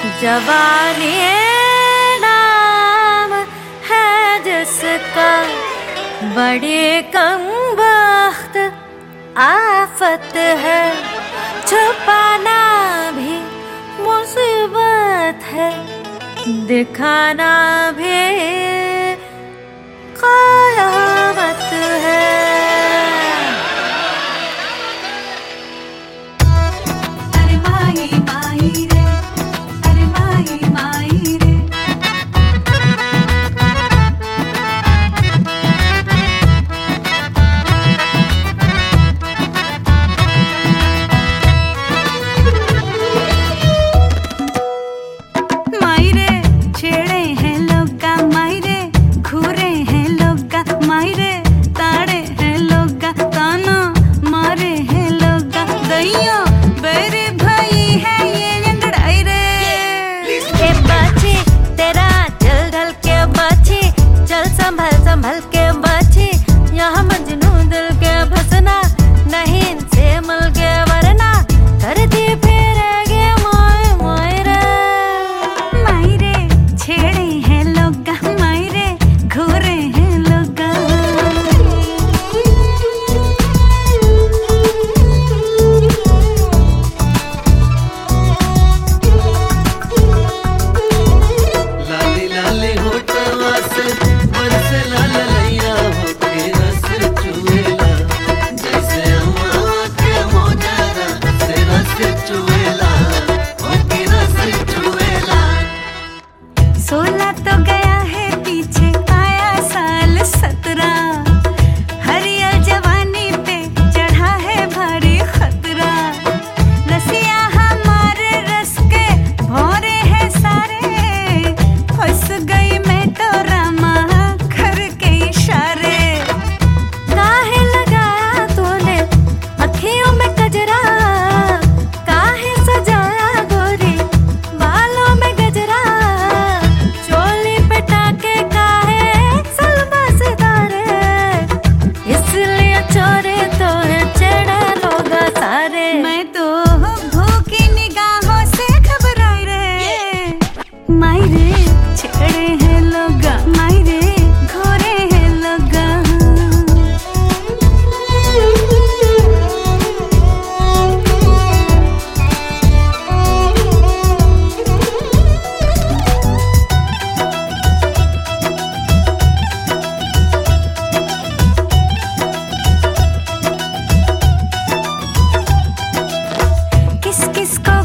जवानी नाम है जिसका, बड़ी कमबख्त आफत है। छुपाना भी मुसीबत है, दिखाना भी क़यामत है। अरे माही माही रे, अरे माही माही रे। माही रे छेड़े हैं लोगा, माही रे घूरे हैं लोगा, माही रे ताड़े हैं लोगा, ताना मारे हैं लोगा। दैया बेरे भाई है ये लड़ाई रे। ए बाछी तेरा चल ढल के बाछी, चल संभल संभल के बाछी। यहाँ मजनू दिल के फंसना, नहीं इनसे मिल के वरना करती फिरेगी मोए मोए रे। माही रे छेड़े हैं लोगा, माही रे घूरे हैं लोगा। लाली लाली होठवा से बरसे लाल लैया होके रस चुएला, जैसे अम्मा के मोजरा से रस चुएला, होके रस चुएला। 16 तो गया है पीछे, आया साल 17। हरियर जवानी पे चढ़ा है भारी खतरा। रसिया हमारे रस के भौरे हैं सारे, फंस गई मैं तो रामा घर के इशारे। काहे लगाया तूने अखियों में कजरा, काहे सजाया गोरी बालों में गजरा। चोली पे टाके काहे सलमा सितारे, इसलिए चोरे तो है चढ़ा लोगा सारे। मैं तो भूखी निगाहों से घबराई रे। माई रे छेड़े हैं लोगा, माई रे घोरे हैं लोगा। किस किस को